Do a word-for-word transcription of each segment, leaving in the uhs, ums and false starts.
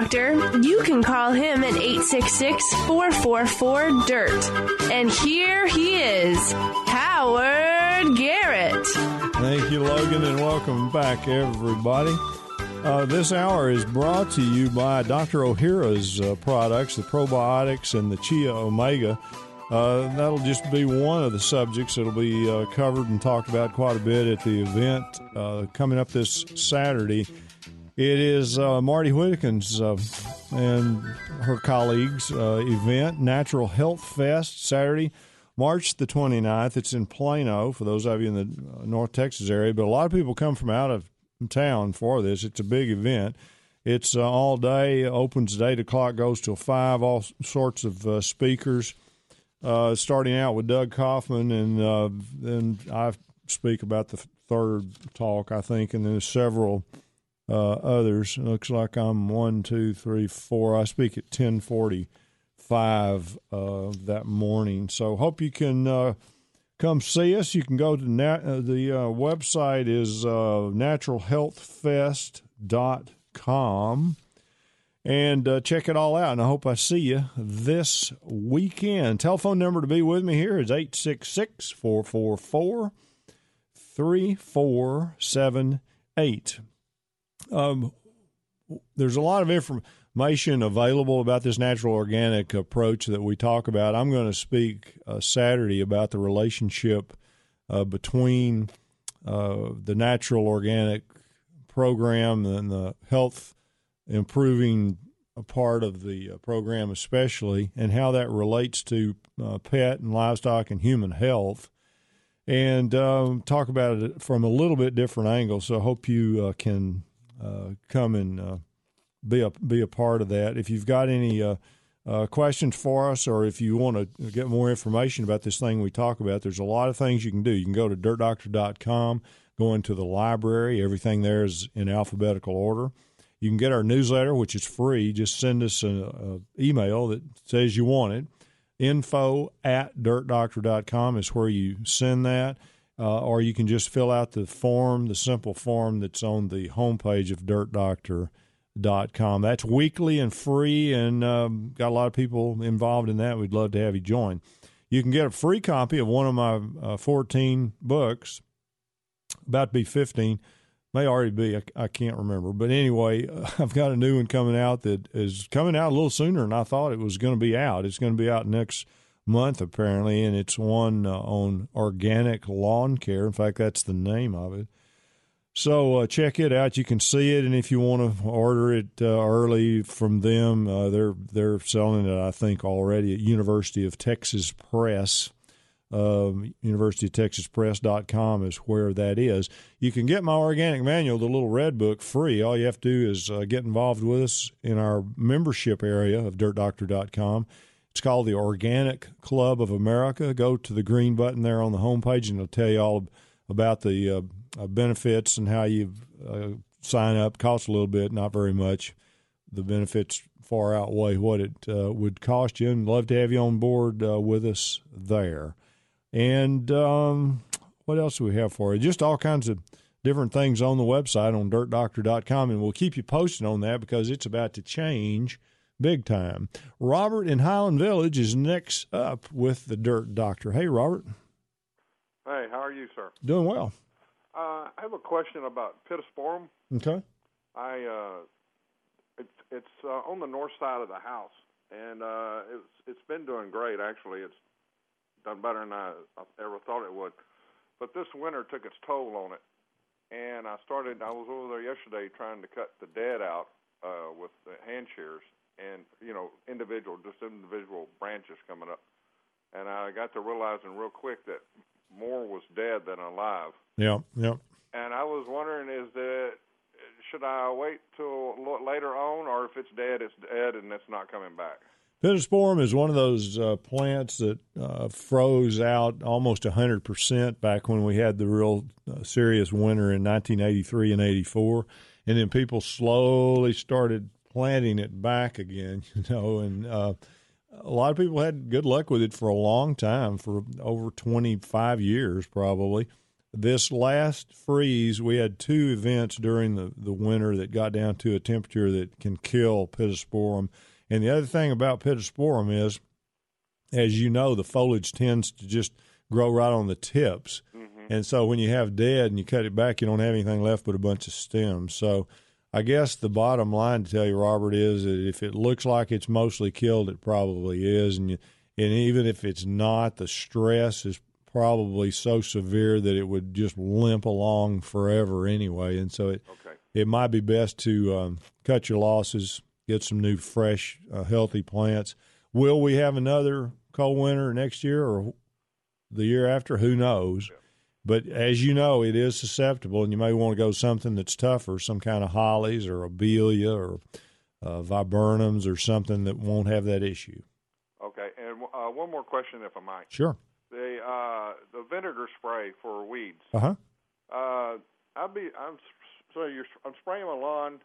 Doctor, you can call him at eight six six, four four four, D I R T. And here he is, Howard Garrett. Thank you, Logan, and welcome back, everybody. Uh, this hour is brought to you by Doctor Ohhira's uh, products, the probiotics and the Chia Omega. Uh, that'll just be one of the subjects that'll be uh, covered and talked about quite a bit at the event uh, coming up this Saturday. It is uh, Marty Whittakin's uh, and her colleagues' uh, event, Natural Health Fest, Saturday, March the twenty-ninth. It's in Plano, for those of you in the North Texas area, but a lot of people come from out of town for this. It's a big event. It's uh, all day, opens at eight o'clock, goes till five, all sorts of uh, speakers, uh, starting out with Doug Kaufman, and uh, then I speak about the third talk, I think, and then there's several uh, others. It looks like I'm one, two, three, four. I speak at ten forty-five uh, that morning. So hope you can uh, come see us. You can go to nat- uh, the uh, website is uh, natural health fest dot com and uh, check it all out. And I hope I see you this weekend. Telephone number to be with me here is eight six six, four four four, three four seven eight. Um, there's a lot of information available about this natural organic approach that we talk about. I'm going to speak uh, Saturday about the relationship uh, between uh, the natural organic program and the health improving part of the uh, program especially, and how that relates to uh, pet and livestock and human health, and um, talk about it from a little bit different angle. So I hope you uh, can uh, come and uh, be a be a part of that. If you've got any uh, uh, questions for us, or if you want to get more information about this thing we talk about, there's a lot of things you can do. You can go to dirt doctor dot com, go into the library. Everything there is in alphabetical order. You can get our newsletter, which is free. Just send us an email that says you want it. Info at dirt doctor dot com is where you send that. Uh, or you can just fill out the form, the simple form that's on the homepage of dirt doctor dot com. That's weekly and free, and um, got a lot of people involved in that. We'd love to have you join. You can get a free copy of one of my uh, fourteen books, about to be fifteen, may already be, I, I can't remember. But anyway, uh, I've got a new one coming out that is coming out a little sooner than I thought it was going to be out. It's going to be out next month, apparently, and it's one uh, on organic lawn care. In fact, that's the name of it. So uh, check it out. You can see it, and if you want to order it uh, early from them, uh, they're they're selling it, I think, already at University of Texas Press. Um, University of Texas Press dot com is where that is. You can get my organic manual, the little red book, free. All you have to do is uh, get involved with us in our membership area of dirt doctor dot com. It's called the Organic Club of America. Go to the green button there on the homepage, and it'll tell you all about the uh, uh, benefits and how you uh, sign up. Costs a little bit, not very much. The benefits far outweigh what it uh, would cost you, and love to have you on board uh, with us there. And um, what else do we have for you? Just all kinds of different things on the website on dirt doctor dot com, and we'll keep you posted on that because it's about to change big time. Robert in Highland Village is next up with the Dirt Doctor. Hey, Robert. Hey, how are you, sir? Doing well. Uh, I have a question about pittosporum. Okay. I uh, it's it's uh, on the north side of the house, and uh, it's it's been doing great. Actually, it's done better than I, I ever thought it would. But this winter took its toll on it, and I started. I was over there yesterday trying to cut the dead out uh, with the hand shears. And, you know, individual, just individual branches coming up. And I got to realizing real quick that more was dead than alive. Yeah, yeah. And I was wondering, is that, should I wait till later on, or if it's dead, it's dead and it's not coming back? Pittosporum is one of those uh, plants that uh, froze out almost one hundred percent back when we had the real uh, serious winter in nineteen eighty-three and eighty-four. And then people slowly started planting it back again, you know, and uh, a lot of people had good luck with it for a long time, for over twenty-five years probably. this last freeze, we had two events during the, the winter that got down to a temperature that can kill Pittosporum. And the other thing about Pittosporum is, as you know, the foliage tends to just grow right on the tips. Mm-hmm. And so when you have dead and you cut it back, you don't have anything left but a bunch of stems. So I guess the bottom line to tell you, Robert, is that if it looks like it's mostly killed, it probably is. And, you, and even if it's not, the stress is probably so severe that it would just limp along forever anyway. And so it okay. it might be best to um, cut your losses, get some new, fresh, uh, healthy plants. Will we have another cold winter next year or the year after? Who knows? Yeah. But as you know, it is susceptible, and you may want to go something that's tougher, some kind of hollies or abelia or uh, viburnums or something that won't have that issue. Okay, and uh, one more question, if I might. Sure. The uh, the vinegar spray for weeds. Uh-huh. Uh I'll be I'm so you're I'm spraying my lawn,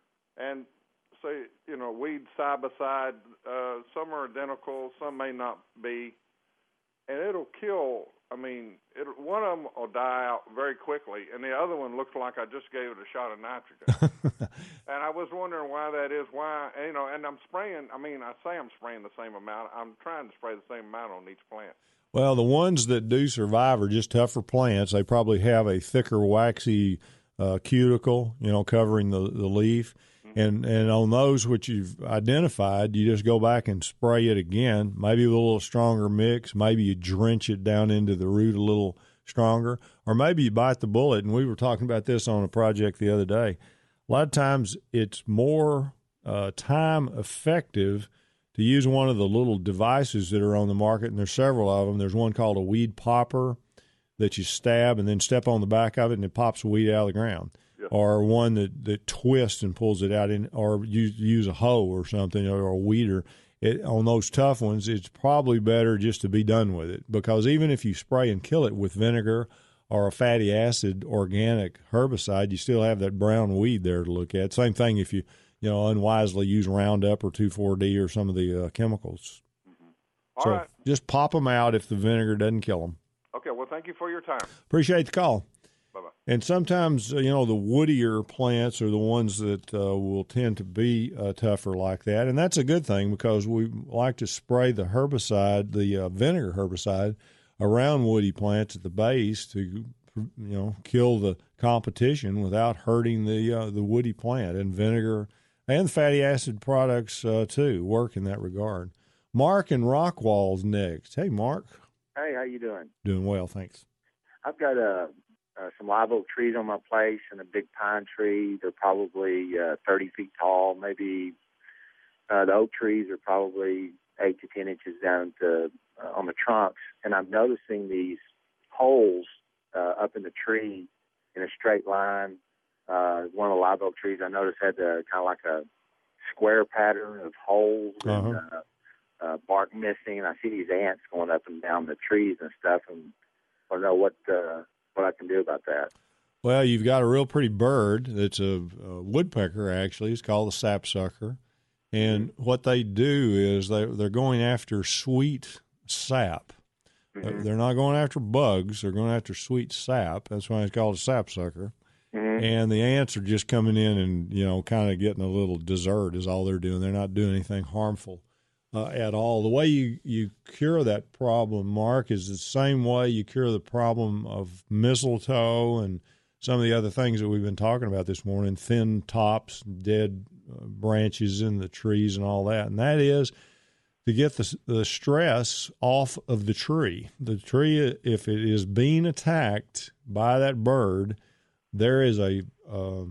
and say you know weeds side by side. Uh, some are identical, some may not be, and it'll kill. I mean, it, one of them will die out very quickly, and the other one looks like I just gave it a shot of nitrogen. And I was wondering why that is. Why you know? And I'm spraying. I mean, I say I'm spraying the same amount. I'm trying to spray the same amount on each plant. Well, the ones that do survive are just tougher plants. They probably have a thicker, waxy uh, cuticle, you know, covering the, the leaf. Mm-hmm. And and on those which you've identified, you just go back and spray it again, maybe with a little stronger mix. Maybe you drench it down into the root a little stronger. Or maybe you bite the bullet. And we were talking about this on a project the other day. A lot of times it's more uh, time effective to use one of the little devices that are on the market, and there's several of them. There's one called a weed popper that you stab and then step on the back of it, and it pops a weed out of the ground. Yeah. Or one that, that twists and pulls it out, in, or you use a hoe or something, or a weeder. It, on those tough ones, it's probably better just to be done with it, because even if you spray and kill it with vinegar or a fatty acid organic herbicide, you still have that brown weed there to look at. Same thing if you you know, unwisely use Roundup or two four D or some of the uh, chemicals. Mm-hmm. All so right. Just pop them out if the vinegar doesn't kill them. Okay, well, thank you for your time. Appreciate the call. Bye-bye. And sometimes, uh, you know, the woodier plants are the ones that uh, will tend to be uh, tougher like that. And that's a good thing, because we like to spray the herbicide, the uh, vinegar herbicide, around woody plants at the base to, you know, kill the competition without hurting the uh, the woody plant. And vinegar and fatty acid products, uh, too, work in that regard. Mark in Rockwall's next. Hey, Mark. Hey, how you doing? Doing well, thanks. I've got uh, uh, some live oak trees on my place and a big pine tree. They're probably uh, thirty feet tall. Maybe uh, the oak trees are probably eight to ten inches down to, uh, on the trunks. And I'm noticing these holes uh, up in the tree in a straight line. Uh, one of the live oak trees I noticed had the, kind of like a square pattern of holes uh-huh. and uh, uh, bark missing. And I see these ants going up and down the trees and stuff, and I don't know what uh, what I can do about that. Well, you've got a real pretty bird that's a, a woodpecker, actually. It's called the sapsucker. And mm-hmm. what they do is they, they're going after sweet sap. Mm-hmm. They're not going after bugs. They're going after sweet sap. That's why it's called a sapsucker. Mm-hmm. And the ants are just coming in and, you know, kind of getting a little dessert is all they're doing. They're not doing anything harmful uh, at all. The way you, you cure that problem, Mark, is the same way you cure the problem of mistletoe and some of the other things that we've been talking about this morning, thin tops, dead uh, branches in the trees and all that. And that is to get the, the stress off of the tree. The tree, if it is being attacked by that bird, there is a uh,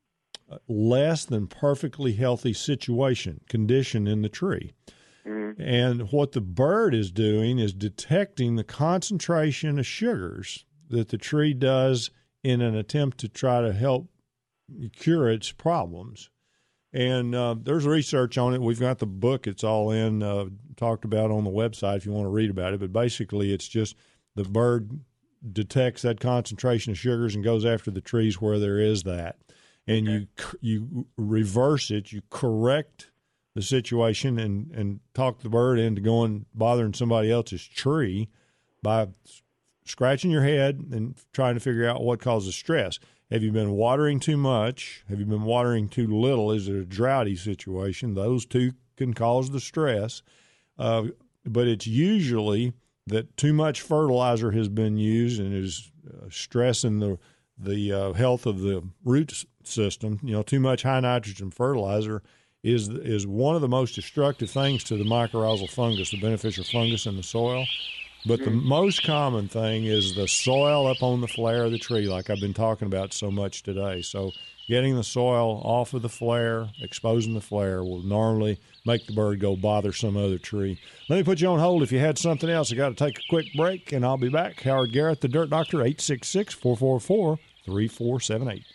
less than perfectly healthy situation, condition in the tree. Mm-hmm. And what the bird is doing is detecting the concentration of sugars that the tree does in an attempt to try to help cure its problems. And uh, there's research on it. We've got the book. It's all in, uh, talked about on the website if you want to read about it. But basically it's just the bird detects that concentration of sugars and goes after the trees where there is that. And okay. you you reverse it, you correct the situation and, and talk the bird into going bothering somebody else's tree by scratching your head and trying to figure out what causes stress. Have you been watering too much? Have you been watering too little? Is it a droughty situation? Those two can cause the stress. Uh, but it's usually that too much fertilizer has been used and is uh, stressing the the uh, health of the root system. You know, too much high nitrogen fertilizer is is one of the most destructive things to the mycorrhizal fungus, the beneficial fungus in the soil. But the most common thing is the soil up on the flare of the tree, like I've been talking about so much today. So getting the soil off of the flare, exposing the flare, will normally make the bird go bother some other tree. Let me put you on hold. If you had something else, I got to take a quick break, and I'll be back. Howard Garrett, the Dirt Doctor, eight six six, four four four, three four seven eight.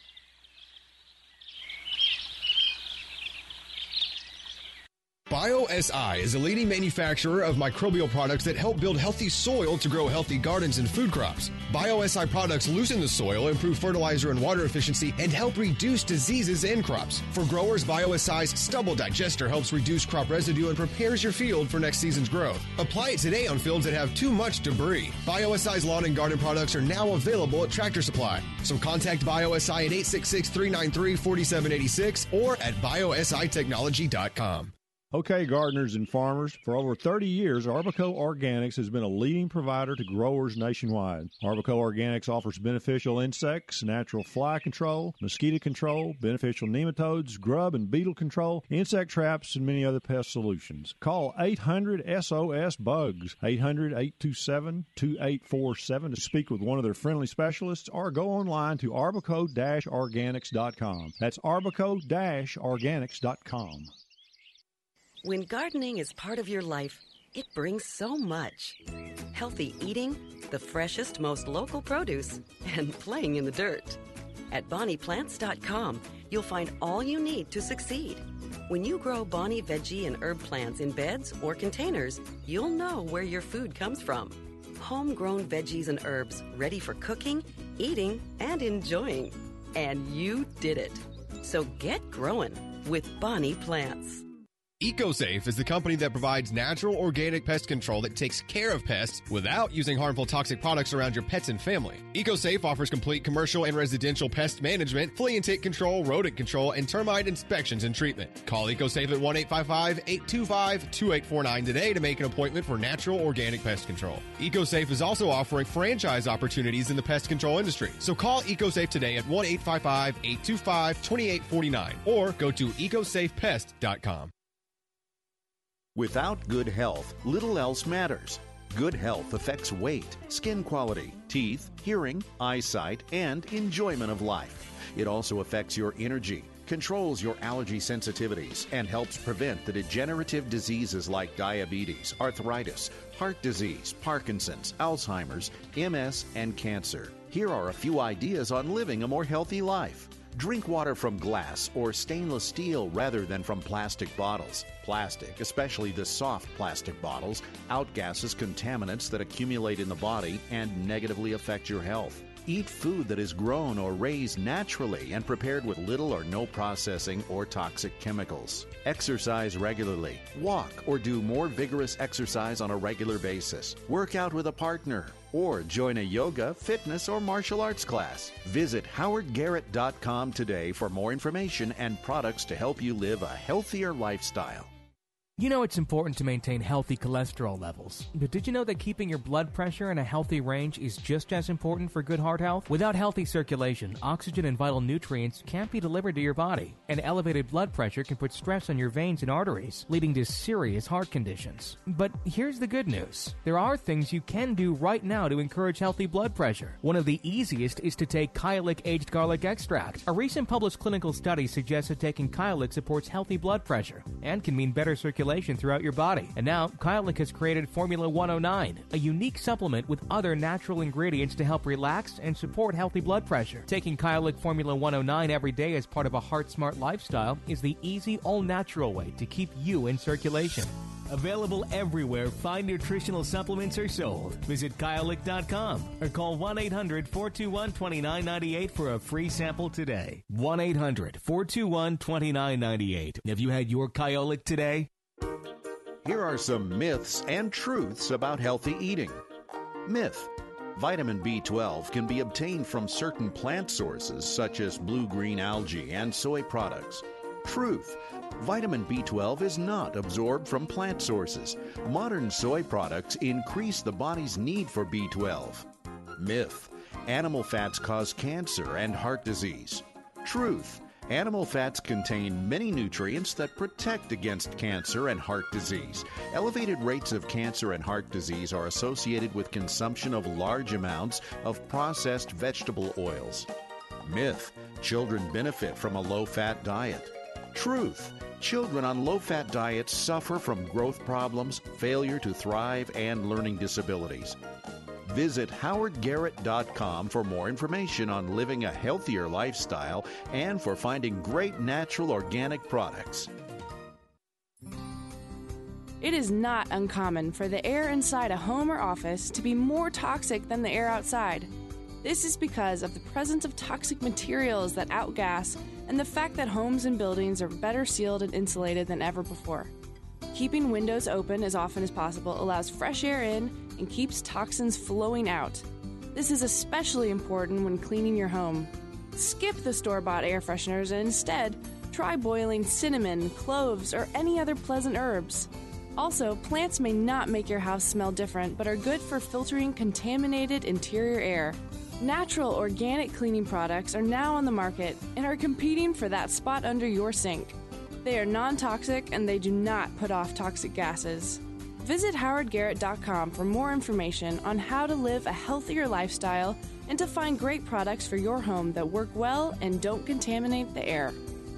BioSI is a leading manufacturer of microbial products that help build healthy soil to grow healthy gardens and food crops. BioSI products loosen the soil, improve fertilizer and water efficiency, and help reduce diseases in crops. For growers, BioSI's stubble digester helps reduce crop residue and prepares your field for next season's growth. Apply it today on fields that have too much debris. BioSI's lawn and garden products are now available at Tractor Supply. So contact BioSI at eight six six, three nine three, four seven eight six or at biosi technology dot com. Okay, gardeners and farmers, for over thirty years, Arbico Organics has been a leading provider to growers nationwide. Arbico Organics offers beneficial insects, natural fly control, mosquito control, beneficial nematodes, grub and beetle control, insect traps, and many other pest solutions. Call eight hundred S O S bugs, eight hundred, eight two seven, two eight four seven to speak with one of their friendly specialists, or go online to arbico dash organics dot com. That's arbico dash organics dot com. When gardening is part of your life, it brings so much. Healthy eating, the freshest, most local produce, and playing in the dirt. At bonnie plants dot com, you'll find all you need to succeed. When you grow Bonnie veggie and herb plants in beds or containers, you'll know where your food comes from. Homegrown veggies and herbs ready for cooking, eating, and enjoying. And you did it. So get growing with Bonnie Plants. EcoSafe is the company that provides natural organic pest control that takes care of pests without using harmful toxic products around your pets and family. EcoSafe offers complete commercial and residential pest management, flea and tick control, rodent control, and termite inspections and treatment. Call EcoSafe at one eight five five, eight two five, two eight four nine today to make an appointment for natural organic pest control. EcoSafe is also offering franchise opportunities in the pest control industry. So call EcoSafe today at one eight five five, eight two five, two eight four nine or go to eco safe pest dot com. Without good health, little else matters. Good health affects weight, skin quality, teeth, hearing, eyesight, and enjoyment of life. It also affects your energy, controls your allergy sensitivities, and helps prevent the degenerative diseases like diabetes, arthritis, heart disease, Parkinson's, Alzheimer's, M S, and cancer. Here are a few ideas on living a more healthy life. Drink water from glass or stainless steel rather than from plastic bottles. Plastic, especially the soft plastic bottles, outgasses contaminants that accumulate in the body and negatively affect your health. Eat food that is grown or raised naturally and prepared with little or no processing or toxic chemicals. Exercise regularly. Walk or do more vigorous exercise on a regular basis. Work out with a partner. Or join a yoga, fitness, or martial arts class. Visit howard garrett dot com today for more information and products to help you live a healthier lifestyle. You know it's important to maintain healthy cholesterol levels, but did you know that keeping your blood pressure in a healthy range is just as important for good heart health? Without healthy circulation, oxygen and vital nutrients can't be delivered to your body, and elevated blood pressure can put stress on your veins and arteries, leading to serious heart conditions. But here's the good news. There are things you can do right now to encourage healthy blood pressure. One of the easiest is to take Kyolic aged garlic extract. A recent published clinical study suggests that taking Kyolic supports healthy blood pressure and can mean better circulation throughout your body. And now, Kyolic has created Formula one oh nine, a unique supplement with other natural ingredients to help relax and support healthy blood pressure. Taking Kyolic Formula one oh nine every day as part of a heart-smart lifestyle is the easy, all-natural way to keep you in circulation. Available everywhere fine nutritional supplements are sold. Visit Kyolic dot com or call one eight hundred, four two one, two nine nine eight for a free sample today. one eight hundred, four two one, two nine nine eight. Have you had your Kyolic today? Here are some myths and truths about healthy eating. Myth: Vitamin B twelve can be obtained from certain plant sources such as blue-green algae and soy products. Truth. Vitamin B twelve is not absorbed from plant sources. Modern soy products increase the body's need for B twelve. Myth. Animal fats cause cancer and heart disease. Truth. Animal fats contain many nutrients that protect against cancer and heart disease. Elevated rates of cancer and heart disease are associated with consumption of large amounts of processed vegetable oils. Myth. Children benefit from a low-fat diet. Truth. Children on low-fat diets suffer from growth problems, failure to thrive, and learning disabilities. Visit howard garrett dot com for more information on living a healthier lifestyle and for finding great natural organic products. It is not uncommon for the air inside a home or office to be more toxic than the air outside. This is because of the presence of toxic materials that outgas and the fact that homes and buildings are better sealed and insulated than ever before. Keeping windows open as often as possible allows fresh air in and keeps toxins flowing out. This is especially important when cleaning your home. Skip the store-bought air fresheners and instead try boiling cinnamon, cloves, or any other pleasant herbs. Also, plants may not make your house smell different, but are good for filtering contaminated interior air. Natural organic cleaning products are now on the market and are competing for that spot under your sink. They are non-toxic and they do not put off toxic gases. Visit howard garrett dot com for more information on how to live a healthier lifestyle and to find great products for your home that work well and don't contaminate the air.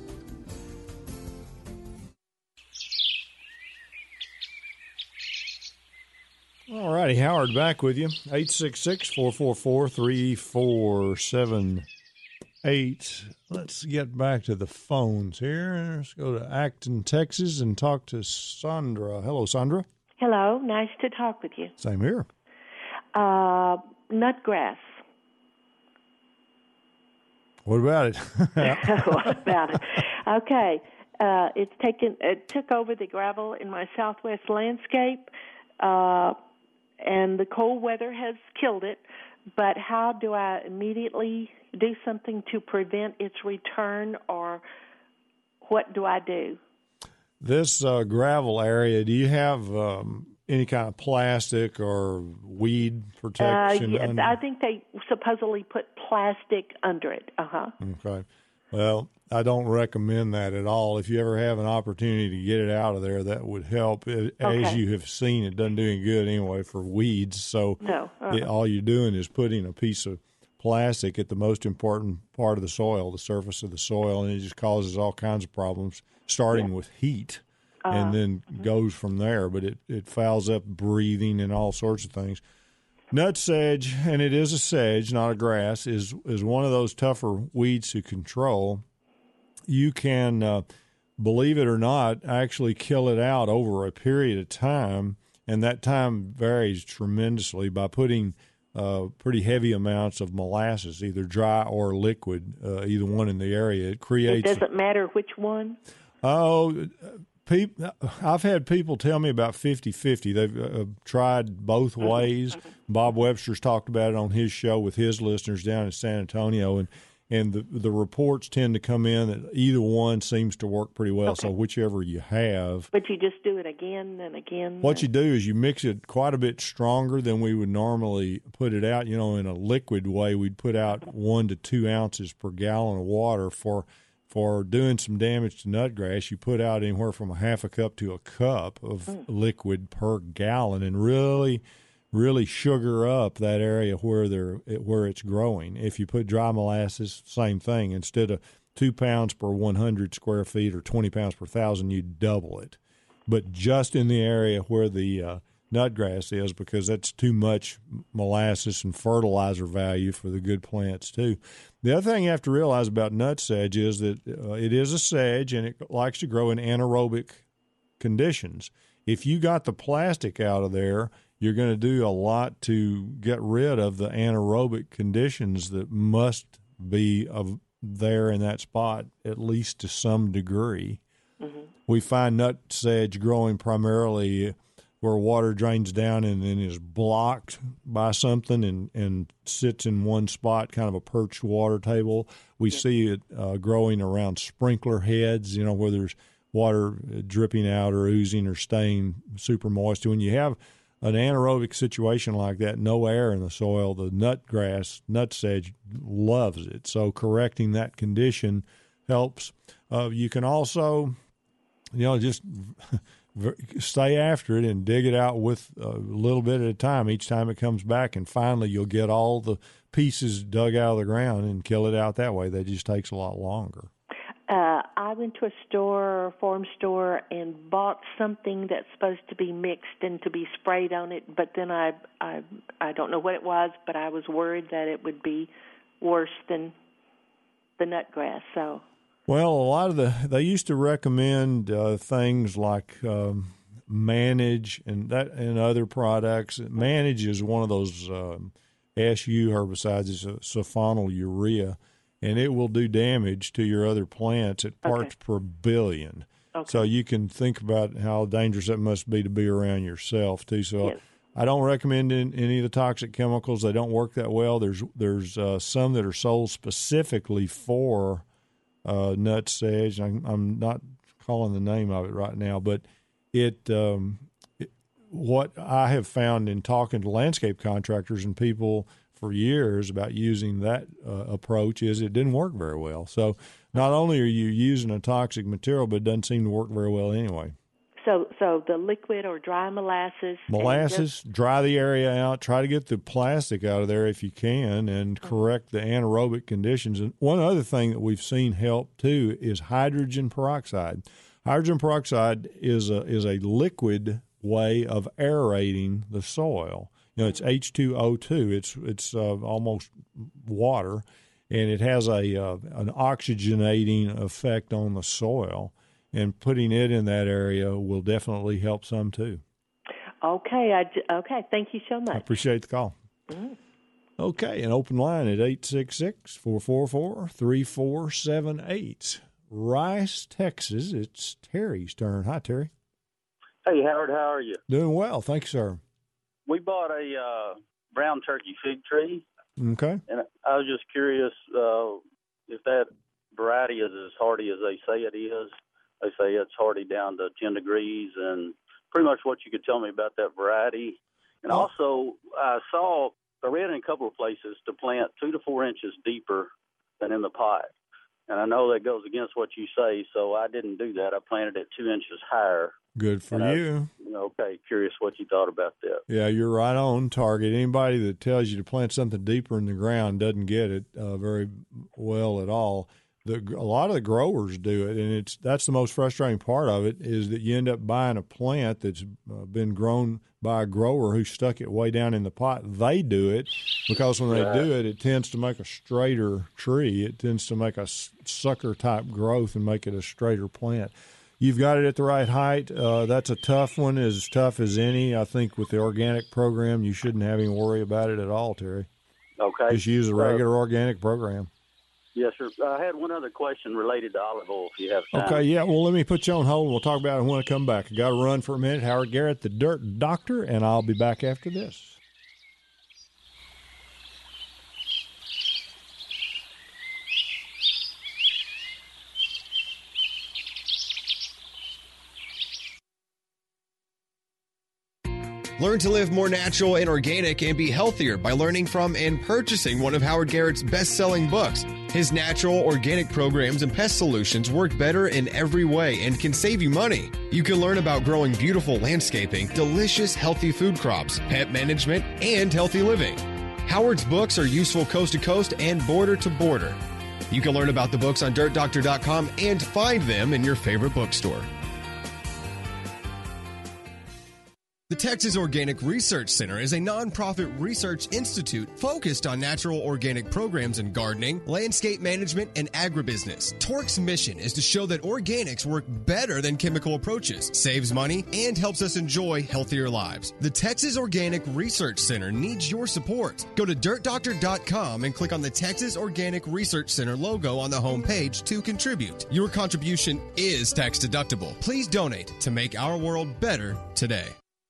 All righty, Howard back with you. eight six six, four four four, three four seven eight. Let's get back to the phones here. Let's go to Acton, Texas, and talk to Sandra. Hello, Sandra. Hello. Nice to talk with you. Same here. Uh, nutgrass. What about it? What about it? Okay. Uh, it's taken. It took over the gravel in my southwest landscape, uh, and the cold weather has killed it. But how do I immediately do something to prevent its return, or what do I do? This uh, gravel area, do you have um, any kind of plastic or weed protection? Uh, yeah, I think they supposedly put plastic under it. Uh-huh. Okay. Well, I don't recommend that at all. If you ever have an opportunity to get it out of there, that would help. It, okay. As you have seen, it doesn't do any good anyway for weeds. So no. uh-huh. it, all you're doing is putting a piece of plastic at the most important part of the soil, the surface of the soil, and it just causes all kinds of problems, starting yeah. with heat, uh, and then mm-hmm. goes from there. But it, it fouls up breathing and all sorts of things. Nut sedge, and it is a sedge, not a grass, is is one of those tougher weeds to control. You can, uh, believe it or not, actually kill it out over a period of time, and that time varies tremendously by putting uh, pretty heavy amounts of molasses, either dry or liquid, uh, either one in the area. It creates. It doesn't matter which one? Oh, people, I've had people tell me about fifty-fifty. They've uh, tried both ways. Bob Webster's talked about it on his show with his listeners down in San Antonio, and and the the reports tend to come in that either one seems to work pretty well. Okay. So whichever you have. But you just do it again and again? What you do is you mix it quite a bit stronger than we would normally put it out. You know, in a liquid way, we'd put out one to two ounces per gallon of water. For for doing some damage to nutgrass, you put out anywhere from a half a cup to a cup of mm. liquid per gallon, and really really sugar up that area where they're where it's growing. If you put dry molasses, same thing. Instead of two pounds per one hundred square feet or twenty pounds per thousand, you double it. But just in the area where the uh, nutgrass is, because that's too much molasses and fertilizer value for the good plants too. The other thing you have to realize about nut sedge is that uh, it is a sedge and it likes to grow in anaerobic conditions. If you got the plastic out of there, you're going to do a lot to get rid of the anaerobic conditions that must be of there in that spot, at least to some degree. Mm-hmm. We find nut sedge growing primarily where water drains down and then is blocked by something and, and sits in one spot, kind of a perched water table. We yeah. see it uh, growing around sprinkler heads, you know, where there's water dripping out or oozing or staying super moist. When you have an anaerobic situation like that, no air in the soil, the nut grass, nut sedge loves it. So correcting that condition helps. Uh, you can also, you know, just stay after it and dig it out with a little bit at a time each time it comes back, and finally you'll get all the pieces dug out of the ground and kill it out that way. That just takes a lot longer. Uh, I went to a store, a farm store, and bought something that's supposed to be mixed and to be sprayed on it, but then I, I, I don't know what it was, but I was worried that it would be worse than the nut grass. So, well, a lot of the they used to recommend uh, things like um, Manage and that and other products. Manage is one of those um, S U herbicides. It's a sulfonylurea. And it will do damage to your other plants at parts okay. per billion. Okay. So you can think about how dangerous that must be to be around yourself, too. So yes. I don't recommend any of the toxic chemicals. They don't work that well. There's there's uh, some that are sold specifically for uh, nut sedge. I'm, I'm not calling the name of it right now, but it, um, it what I have found in talking to landscape contractors and people for years about using that uh, approach is it didn't work very well. So not only are you using a toxic material, but it doesn't seem to work very well anyway. So so the liquid or dry molasses. Molasses, just... dry the area out, try to get the plastic out of there if you can, and correct the anaerobic conditions. And one other thing that we've seen help too is hydrogen peroxide. Hydrogen peroxide is a, is a liquid way of aerating the soil. You know, it's H two O two. It's it's uh, almost water, and it has a uh, an oxygenating effect on the soil. And putting it in that area will definitely help some too. Okay, I okay. Thank you so much. I appreciate the call. Mm. Okay, an open line at eight six six, four four four, three four seven eight. Rice, Texas. It's Terry's turn. Hi, Terry. Hey, Howard. How are you? Doing well, thank you, sir. We bought a uh, brown turkey fig tree. Okay. And I was just curious uh, if that variety is as hardy as they say it is. They say it's hardy down to ten degrees, and pretty much what you could tell me about that variety. And oh. also, I saw, I read in a couple of places to plant two to four inches deeper than in the pot. And I know that goes against what you say, so I didn't do that. I planted it two inches higher. Good for and you. I, okay, curious what you thought about that. Yeah, you're right on target. Anybody that tells you to plant something deeper in the ground doesn't get it uh, very well at all. The, a lot of the growers do it, and it's that's the most frustrating part of it is that you end up buying a plant that's uh, been grown by a grower who stuck it way down in the pot. They do it because when they do it, it tends to make a straighter tree. It tends to make a sucker-type growth and make it a straighter plant. You've got it at the right height. Uh, that's a tough one, as tough as any. I think with the organic program, you shouldn't have any worry about it at all, Terry. Okay. Just use a regular uh, organic program. Yes, sir. I had one other question related to olive oil, if you have time. Okay, yeah. Well, let me put you on hold, and we'll talk about it when I come back. I got to run for a minute. Howard Garrett, the Dirt Doctor, and I'll be back after this. Learn to live more natural and organic and be healthier by learning from and purchasing one of Howard Garrett's best-selling books. His natural, organic programs and pest solutions work better in every way and can save you money. You can learn about growing beautiful landscaping, delicious, healthy food crops, pet management, and healthy living. Howard's books are useful coast to coast and border to border. You can learn about the books on dirt doctor dot com and find them in your favorite bookstore. The Texas Organic Research Center is a nonprofit research institute focused on natural organic programs in gardening, landscape management, and agribusiness. Torque's mission is to show that organics work better than chemical approaches, saves money, and helps us enjoy healthier lives. The Texas Organic Research Center needs your support. Go to dirt doctor dot com and click on the Texas Organic Research Center logo on the homepage to contribute. Your contribution is tax deductible. Please donate to make our world better today.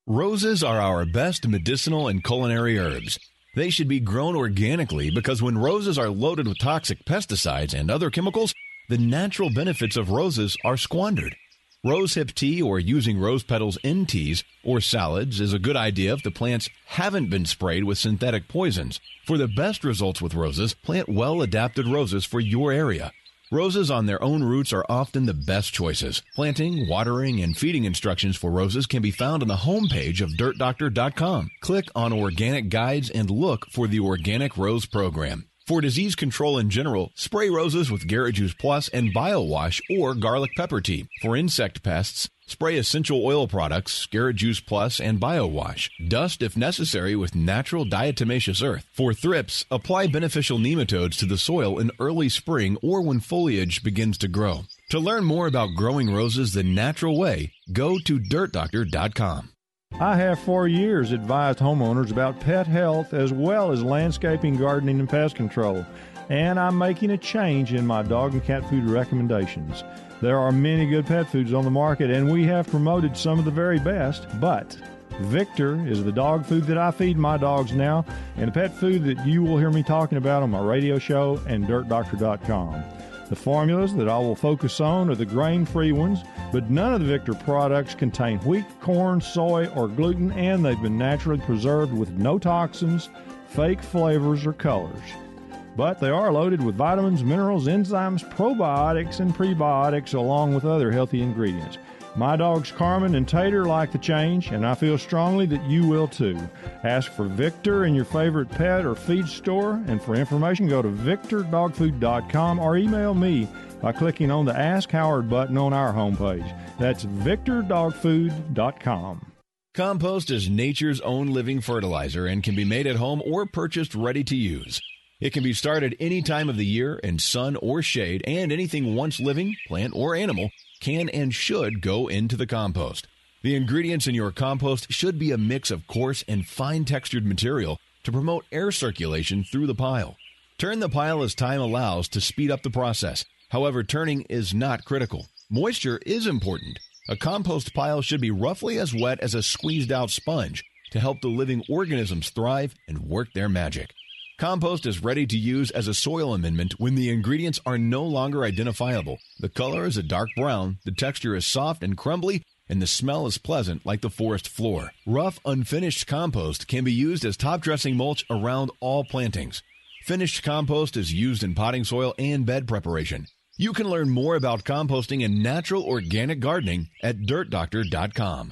Roses are our best medicinal and culinary herbs. They should be grown organically because when roses are loaded with toxic pesticides and other chemicals, the natural benefits of roses are squandered. Rosehip tea or using rose petals in teas or salads is a good idea if the plants haven't been sprayed with synthetic poisons. For the best results with roses, plant well-adapted roses for your area. Roses on their own roots are often the best choices. Planting, watering, and feeding instructions for roses can be found on the homepage of dirt doctor dot com. Click on Organic Guides and look for the Organic Rose Program. For disease control in general, spray roses with Garrett Juice Plus and BioWash or garlic pepper tea. For insect pests, spray essential oil products, Garrett Juice Plus and BioWash. Dust if necessary with natural diatomaceous earth. For thrips, apply beneficial nematodes to the soil in early spring or when foliage begins to grow. To learn more about growing roses the natural way, go to dirt doctor dot com. I have for years advised homeowners about pet health as well as landscaping, gardening, and pest control, and I'm making a change in my dog and cat food recommendations. There are many good pet foods on the market, and we have promoted some of the very best, but Victor is the dog food that I feed my dogs now, and the pet food that you will hear me talking about on my radio show and dirt doctor dot com. The formulas that I will focus on are the grain-free ones, but none of the Victor products contain wheat, corn, soy, or gluten, and they've been naturally preserved with no toxins, fake flavors, or colors. But they are loaded with vitamins, minerals, enzymes, probiotics, and prebiotics, along with other healthy ingredients. My dogs Carmen and Tater like the change, and I feel strongly that you will too. Ask for Victor in your favorite pet or feed store, and for information go to victor dog food dot com or email me by clicking on the Ask Howard button on our homepage. That's victor dog food dot com. Compost is nature's own living fertilizer and can be made at home or purchased ready to use. It can be started any time of the year in sun or shade, and anything once living, plant or animal, can and should go into the compost. The ingredients in your compost should be a mix of coarse and fine-textured material to promote air circulation through the pile. Turn the pile as time allows to speed up the process. However, turning is not critical. Moisture is important. A compost pile should be roughly as wet as a squeezed-out sponge to help the living organisms thrive and work their magic. Compost is ready to use as a soil amendment when the ingredients are no longer identifiable. The color is a dark brown, the texture is soft and crumbly, and the smell is pleasant like the forest floor. Rough, unfinished compost can be used as top dressing mulch around all plantings. Finished compost is used in potting soil and bed preparation. You can learn more about composting and natural organic gardening at dirt doctor dot com.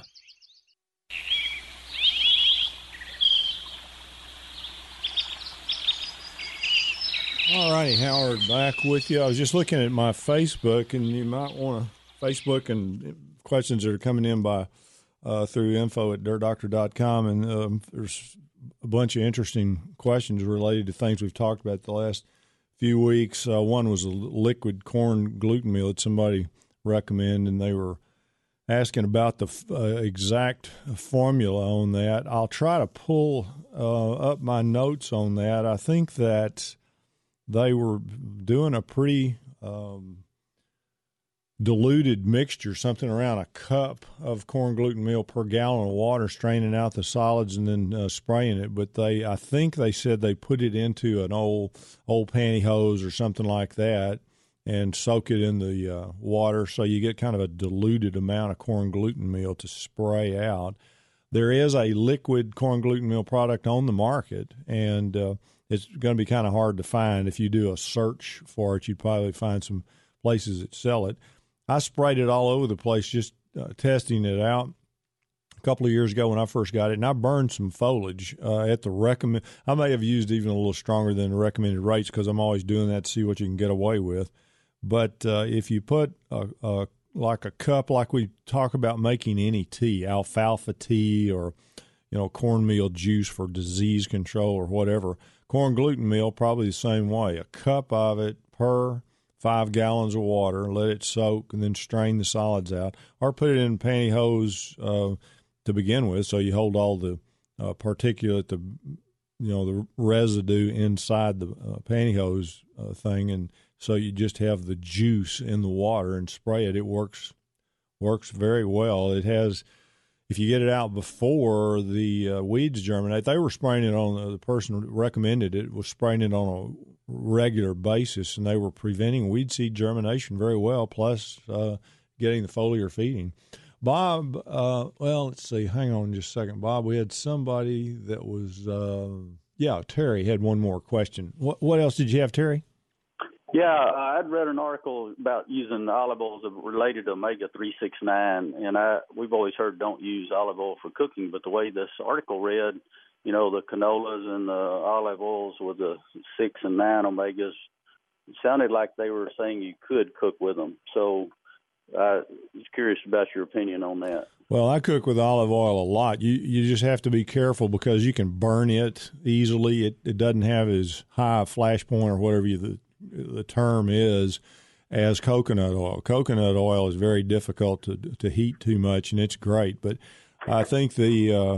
All righty, Howard, back with you. I was just looking at my Facebook, and you might want to Facebook and questions that are coming in by uh, through info at dirt doctor dot com, and um, there's a bunch of interesting questions related to things we've talked about the last few weeks. Uh, one was a liquid corn gluten meal that somebody recommended, and they were asking about the uh, exact formula on that. I'll try to pull uh, up my notes on that. I think that they were doing a pretty um, diluted mixture, something around a cup of corn gluten meal per gallon of water, straining out the solids and then uh, spraying it. But they, I think they said they put it into an old old pantyhose or something like that and soak it in the uh, water, so you get kind of a diluted amount of corn gluten meal to spray out. There is a liquid corn gluten meal product on the market, and uh, it's going to be kind of hard to find. If you do a search for it, you'd probably find some places that sell it. I sprayed it all over the place, just uh, testing it out a couple of years ago when I first got it, and I burned some foliage uh, at the recommend. I may have used even a little stronger than the recommended rates because I'm always doing that to see what you can get away with. But uh, if you put a, a like a cup, like we talk about making any tea, alfalfa tea or, you know, cornmeal juice for disease control or whatever, corn gluten meal, probably the same way. A cup of it per five gallons of water, let it soak, and then strain the solids out. Or put it in pantyhose uh, to begin with, so you hold all the uh, particulate, the you know, the residue inside the uh, pantyhose uh, thing, and so you just have the juice in the water and spray it. It works works very well. It has if you get it out before the uh, weeds germinate, they were spraying it on, uh, the person who recommended it was spraying it on a regular basis, and they were preventing weed seed germination very well, plus uh, getting the foliar feeding. Bob, uh, well, let's see, hang on just a second. Bob, we had somebody that was, uh, yeah, Terry had one more question. What, what else did you have, Terry? Yeah, I'd read an article about using olive oils related to omega three sixty-nine, and I we've always heard don't use olive oil for cooking, but the way this article read, you know, the canolas and the olive oils with the six and nine omegas, it sounded like they were saying you could cook with them. So I was curious about your opinion on that. Well, I cook with olive oil a lot. You you just have to be careful because you can burn it easily. It it doesn't have as high a flash point or whatever you, the the term is as coconut oil. Coconut oil is very difficult to to heat too much, and it's great. But I think the uh,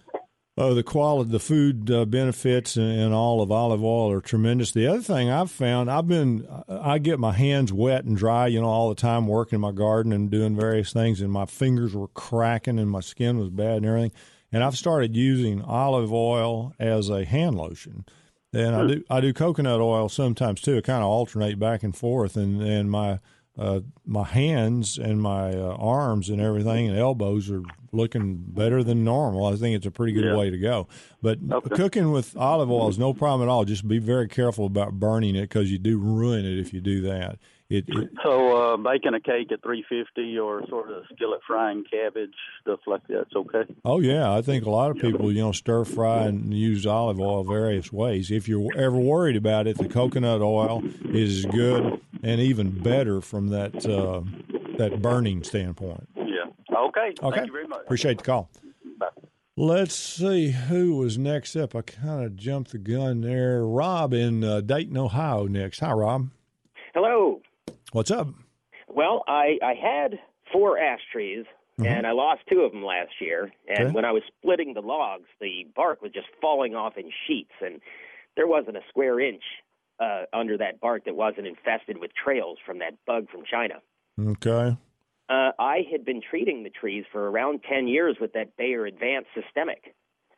oh, the quality, the food uh, benefits and, and all of olive oil are tremendous. The other thing I've found, I've been, I get my hands wet and dry, you know, all the time working in my garden and doing various things, and my fingers were cracking and my skin was bad and everything. And I've started using olive oil as a hand lotion. And I do I do coconut oil sometimes too. I kind of alternate back and forth, and, and my uh, my hands and my uh, arms and everything and elbows are looking better than normal. I think it's a pretty good yeah. way to go. But okay. cooking with olive oil is no problem at all. Just be very careful about burning it because you do ruin it if you do that. It, it, so uh, baking a cake at three fifty or sort of skillet frying cabbage, stuff like that's okay? Oh, yeah. I think a lot of people, you know, stir fry and use olive oil various ways. If you're ever worried about it, the coconut oil is good and even better from that uh, that burning standpoint. Yeah. Okay. Okay. Thank you very much. Appreciate the call. Bye. Let's see who was next up. I kind of jumped the gun there. Rob in uh, Dayton, Ohio next. Hi, Rob. Hello. What's up? Well, I, I had four ash trees, mm-hmm. and I lost two of them last year. And okay. when I was splitting the logs, the bark was just falling off in sheets, and there wasn't a square inch uh, under that bark that wasn't infested with trails from that bug from China. Okay. Uh, I had been treating the trees for around ten years with that Bayer Advanced Systemic.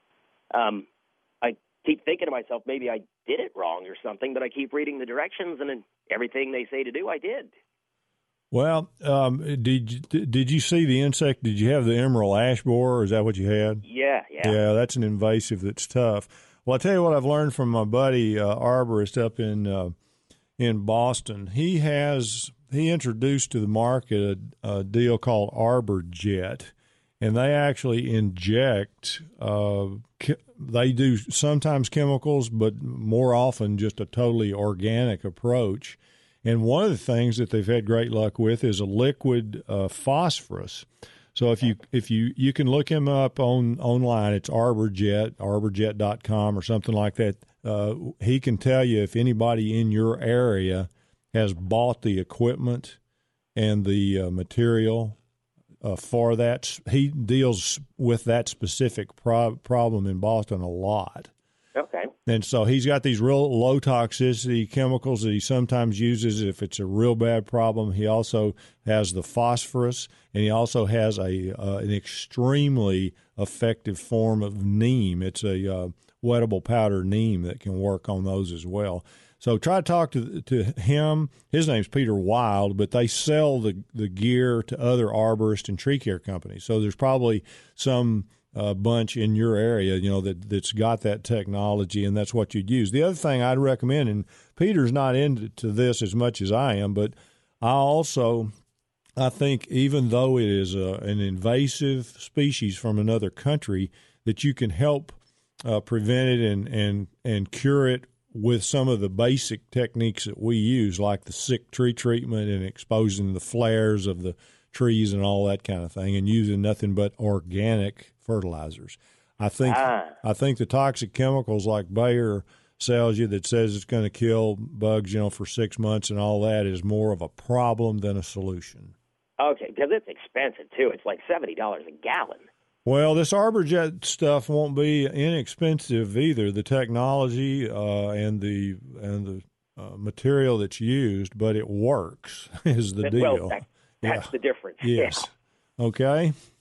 Um, I keep thinking to myself, maybe I did it wrong or something, but I keep reading the directions, and everything they say to do, I did. Well, um, did you, did you see the insect? Did you have the emerald ash borer? Is that what you had? Yeah, yeah. Yeah, that's an invasive that's tough. Well, I'll tell you what I've learned from my buddy, uh, arborist up in uh, in Boston. He has he introduced to the market a, a deal called Arbor Jet, and they actually inject uh, they do sometimes chemicals, but more often just a totally organic approach. And one of the things that they've had great luck with is a liquid uh, phosphorus. So if you if you you can look him up on online, it's ArborJet, arborjet dot com or something like that. Uh, he can tell you if anybody in your area has bought the equipment and the uh, material Uh, for that. He deals with that specific pro- problem in Boston a lot. Okay. And so he's got these real low toxicity chemicals that he sometimes uses if it's a real bad problem. He also has the phosphorus, and he also has a uh, an extremely effective form of neem. It's a uh, wettable powder neem that can work on those as well. So try to talk to to him. His name's Peter Wild, but they sell the, the gear to other arborists and tree care companies. So there's probably some uh, bunch in your area, you know, that, that's got that technology, and that's what you'd use. The other thing I'd recommend, and Peter's not into this as much as I am, but I also, I think even though it is a, an invasive species from another country, that you can help uh, prevent it and, and, and cure it with some of the basic techniques that we use, like the sick tree treatment and exposing the flares of the trees and all that kind of thing, and using nothing but organic fertilizers. I think ah. I think the toxic chemicals like Bayer sells you that says it's going to kill bugs, you know, for six months and all that is more of a problem than a solution. Okay, because it's expensive, too. It's like seventy dollars a gallon. Well, this ArborJet stuff won't be inexpensive either. The technology uh, and the and the uh, material that's used, but it works is the deal. Well, that, that's yeah. the difference. Yes. Yeah. Okay.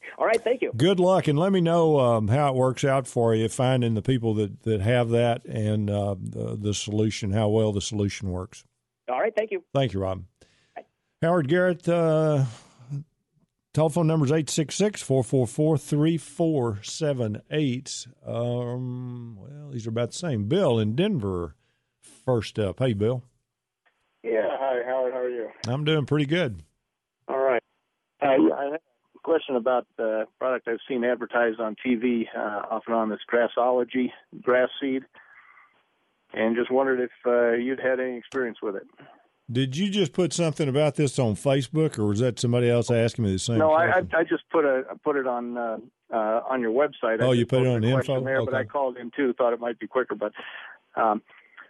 All right, thank you. Good luck, and let me know um, how it works out for you, finding the people that, that have that and uh, the, the solution, how well the solution works. All right, thank you. Thank you, Rob. Bye. Howard Garrett, uh, telephone number is eight six six, four four four, three four seven eight. Um, well, these are about the same. Bill in Denver, first up. Hey, Bill. Yeah, hi, Howard. How are you? I'm doing pretty good. All right. Uh, yeah, I have a question about the product I've seen advertised on T V uh, off and on, this Grassology grass seed, and just wondered if uh, you'd had any experience with it. Did you just put something about this on Facebook, or was that somebody else asking me the same No, I, question? I I just put a put it on uh, uh, on your website. Oh, I you just put it posted on a the question info? there, but Okay. I called in too. Thought it might be quicker, but um,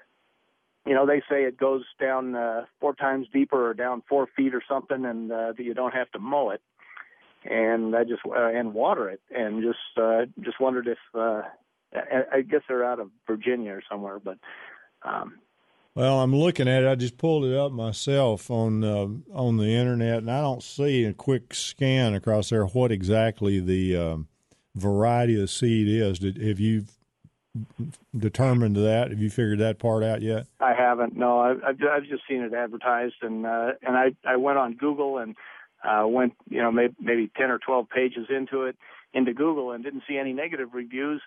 you know, they say it goes down uh, four times deeper or down four feet or something, and uh, that you don't have to mow it, and I just uh, and water it, and just uh, just wondered if uh, I, I guess they're out of Virginia or somewhere, but. Um, Well, I'm looking at it. I just pulled it up myself on uh, on the internet, and I don't see a quick scan across there what exactly the um, variety of the seed is. Did, have you determined that? Have you figured that part out yet? I haven't. No, I've I've I've just seen it advertised, and uh, and I I went on Google and uh, went you know maybe maybe ten or twelve pages into it into Google and didn't see any negative reviews,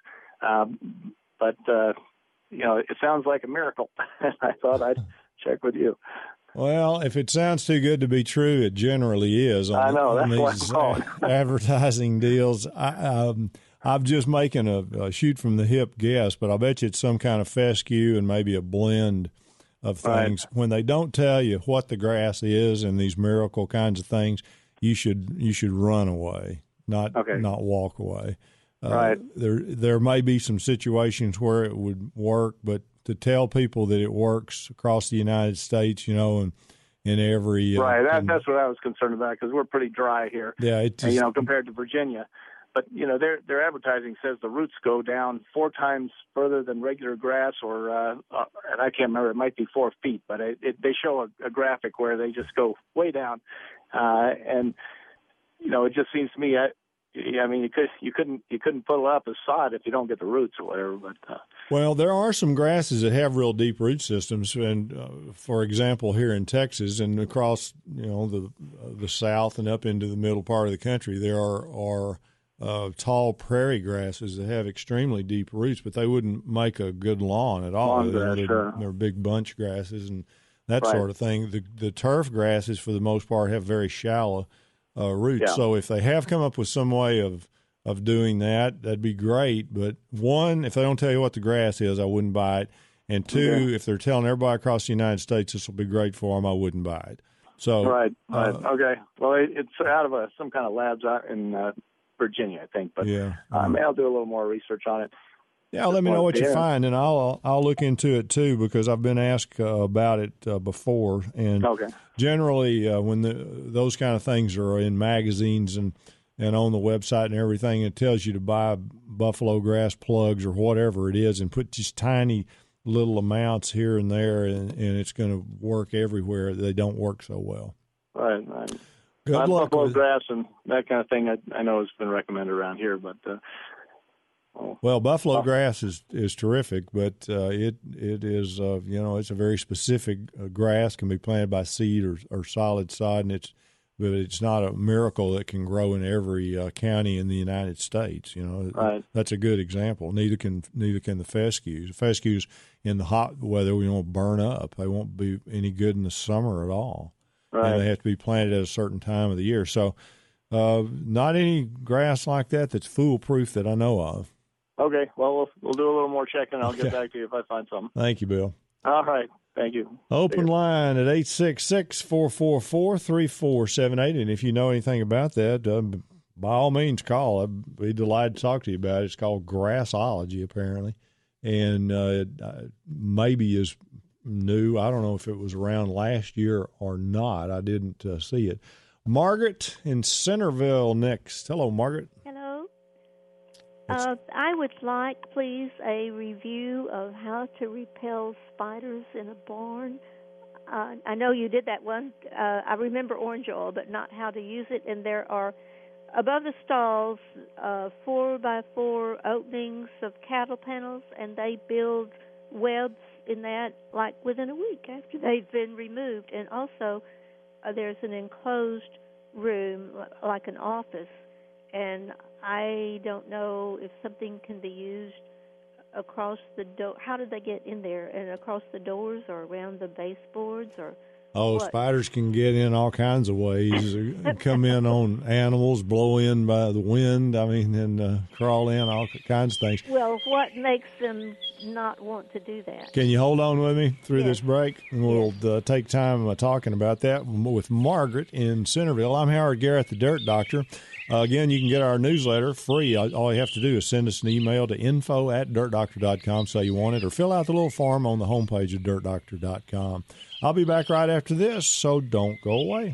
um, but. Uh, You know, it sounds like a miracle. I thought I'd check with you. Well, if it sounds too good to be true, it generally is. On, I know, on that's what these I'm calling. advertising deals. I, um, I'm just making a, a shoot from the hip guess, but I bet you it's some kind of fescue and maybe a blend of things. Right. When they don't tell you what the grass is and these miracle kinds of things, you should you should run away, not Okay. not walk away. Uh, Right. There, there may be some situations where it would work, but to tell people that it works across the United States, you know, and in every uh, Right. That, and- that's what I was concerned about because we're pretty dry here. Yeah, it and, you just- know, compared to Virginia. But you know, their their advertising says the roots go down four times further than regular grass, or uh, uh, and I can't remember. It might be four feet, but it, it, they show a, a graphic where they just go way down, uh, and you know, it just seems to me. I, Yeah, I mean, you could you couldn't you couldn't pull up a sod if you don't get the roots or whatever. But uh, Well, there are some grasses that have real deep root systems, and uh, for example, here in Texas and across you know the uh, the south and up into the middle part of the country, there are are uh, tall prairie grasses that have extremely deep roots, but they wouldn't make a good lawn at all. Lawn You know, grass, they're, sure. they're big bunch grasses and that Right. sort of thing. The the turf grasses, for the most part, have very shallow uh, roots. Yeah. So if they have come up with some way of of doing that, that'd be great. But one, if they don't tell you what the grass is, I wouldn't buy it. And two, Okay. if they're telling everybody across the United States this will be great for them, I wouldn't buy it. So right, right, uh, okay. Well, it, it's out of a, some kind of labs out in uh, Virginia, I think. But yeah, um, I'll do a little more research on it. yeah. Let me know what you Yeah. find, and I'll I'll look into it too because I've been asked uh, about it uh, before. And Okay. generally, uh, when the those kind of things are in magazines and and on the website and everything, it tells you to buy buffalo grass plugs or whatever it is and put just tiny little amounts here and there, and, and it's going to work everywhere. They don't work so well. Right, right. Good uh, luck buffalo with it. grass and that kind of thing. I, I know has been recommended around here, but uh, oh. Well, buffalo grass is, is terrific, but uh, it it is uh, you know it's a very specific uh, grass, can be planted by seed or, or solid sod, and it's but it's not a miracle that can grow in every uh, county in the United States. You know, Right. That's a good example. Neither can neither can the fescues. The fescues in the hot weather we won't burn up. They won't be any good in the summer at all. Right. And they have to be planted at a certain time of the year. So, uh, not any grass like that that's foolproof that I know of. Okay, well, we'll we'll do a little more checking. I'll Okay. get back to you if I find something. Thank you, Bill. All right, thank you. Open line at eight six six, four four four, three four seven eight. And if you know anything about that, um, by all means, call. I'd be delighted to talk to you about it. It's called Grassology, apparently. And uh, it uh, maybe is new. I don't know if it was around last year or not. I didn't uh, see it. Margaret in Centerville next. Hello, Margaret. Hello. Uh, I would like, please, a review of how to repel spiders in a barn. Uh, I know you did that one. Uh, I remember orange oil, but not how to use it. And there are above the stalls, uh, four by four openings of cattle panels, and they build webs in that like within a week after they've been removed. And also, uh, there's an enclosed room like an office, and I don't know if something can be used across the door. How did they get in there? And across the doors or around the baseboards or Oh, what? spiders can get in all kinds of ways. Come in on animals, blow in by the wind, I mean, and uh, crawl in, all kinds of things. Well, what makes them not want to do that? Can you hold on with me through Yes. this break? And we'll uh, take time uh, talking about that with Margaret in Centerville. I'm Howard Garrett, the Dirt Doctor. Uh, again, you can get our newsletter free. All you have to do is send us an email to info at dirt doctor dot com, say you want it, or fill out the little form on the homepage of dirt doctor dot com. I'll be back right after this, so don't go away.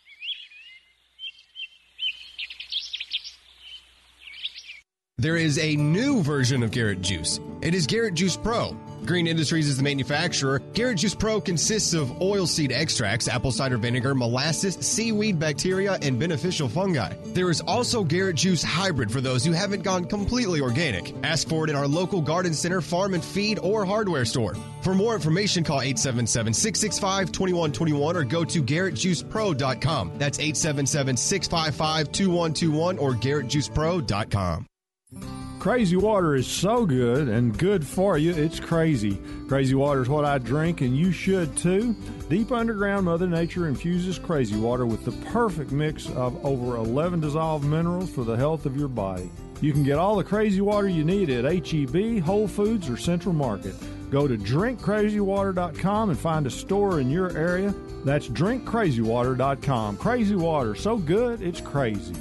There is a new version of Garrett Juice. It is Garrett Juice Pro. Green Industries is the manufacturer. Garrett Juice Pro consists of oilseed extracts, apple cider vinegar, molasses, seaweed bacteria, and beneficial fungi. There is also Garrett Juice Hybrid for those who haven't gone completely organic. Ask for it in our local garden center, farm and feed, or hardware store. For more information, call eight seven seven, six six five, two one two one or go to garrett juice pro dot com. That's eight seven seven, six five five, two one two one or garrett juice pro dot com. Crazy water is so good and good for you, it's crazy. Crazy water is what I drink, and you should too. Deep underground, Mother Nature infuses crazy water with the perfect mix of over eleven dissolved minerals for the health of your body. You can get all the crazy water you need at H E B, Whole Foods, or Central Market. Go to drink crazy water dot com and find a store in your area. That's drink crazy water dot com. Crazy water, so good, it's crazy.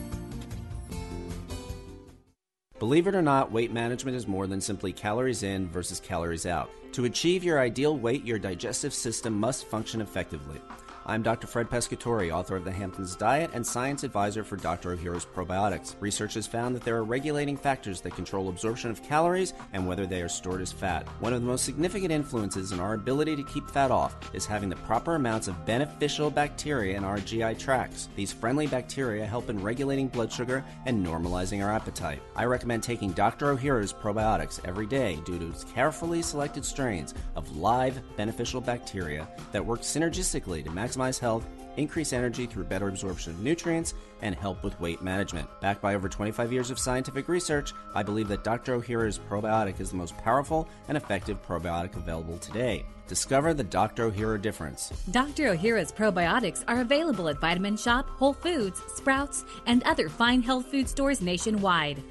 Believe it or not, weight management is more than simply calories in versus calories out. To achieve your ideal weight, your digestive system must function effectively. I'm Doctor Fred Pescatori, author of The Hamptons Diet and science advisor for Doctor O'Hara's Probiotics. Research has found that there are regulating factors that control absorption of calories and whether they are stored as fat. One of the most significant influences in our ability to keep fat off is having the proper amounts of beneficial bacteria in our G I tracts. These friendly bacteria help in regulating blood sugar and normalizing our appetite. I recommend taking Doctor O'Hara's Probiotics every day due to its carefully selected strains of live beneficial bacteria that work synergistically to maximize Maximize health, increase energy through better absorption of nutrients, and help with weight management. Backed by over twenty-five years of scientific research, I believe that Doctor O'Hara's probiotic is the most powerful and effective probiotic available today. Discover the Doctor O'Hara difference. Doctor O'Hara's probiotics are available at Vitamin Shop, Whole Foods, Sprouts, and other fine health food stores nationwide.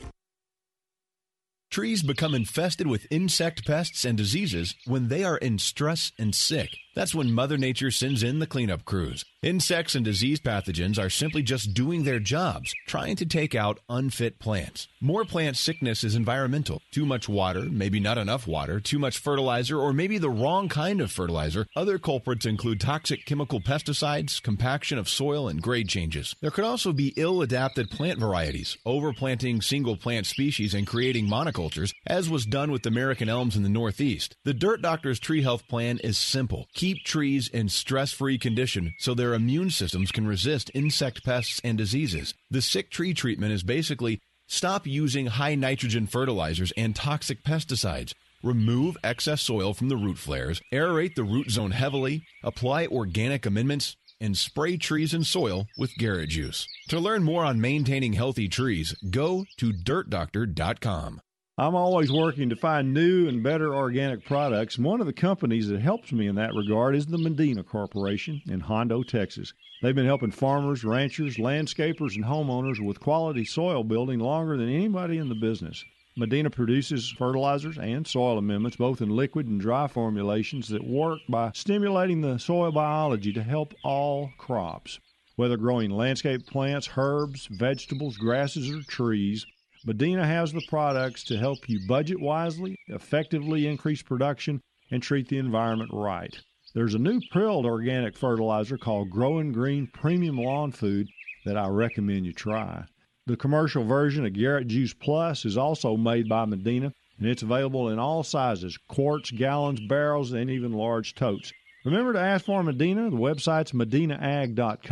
Trees become infested with insect pests and diseases when they are in stress and sick. That's when Mother Nature sends in the cleanup crews. Insects and disease pathogens are simply just doing their jobs, trying to take out unfit plants. More plant sickness is environmental. Too much water, maybe not enough water, too much fertilizer, or maybe the wrong kind of fertilizer. Other culprits include toxic chemical pesticides, compaction of soil, and grade changes. There could also be ill-adapted plant varieties, overplanting single plant species and creating monocultures, as was done with American elms in the Northeast. The Dirt Doctor's Tree Health Plan is simple. Keep trees in stress-free condition so their immune systems can resist insect pests and diseases. The sick tree treatment is basically stop using high nitrogen fertilizers and toxic pesticides. Remove excess soil from the root flares, aerate the root zone heavily, apply organic amendments, and spray trees and soil with Garrett Juice. To learn more on maintaining healthy trees, go to dirt doctor dot com. I'm always working to find new and better organic products, and one of the companies that helps me in that regard is the Medina Corporation in Hondo, Texas. They've been helping farmers, ranchers, landscapers, and homeowners with quality soil building longer than anybody in the business. Medina produces fertilizers and soil amendments, both in liquid and dry formulations, that work by stimulating the soil biology to help all crops. Whether growing landscape plants, herbs, vegetables, grasses, or trees, Medina has the products to help you budget wisely, effectively increase production, and treat the environment right. There's a new prilled organic fertilizer called Growing Green Premium Lawn Food that I recommend you try. The commercial version of Garrett Juice Plus is also made by Medina, and it's available in all sizes, quarts, gallons, barrels, and even large totes. Remember to ask for Medina. The website's medina ag dot com.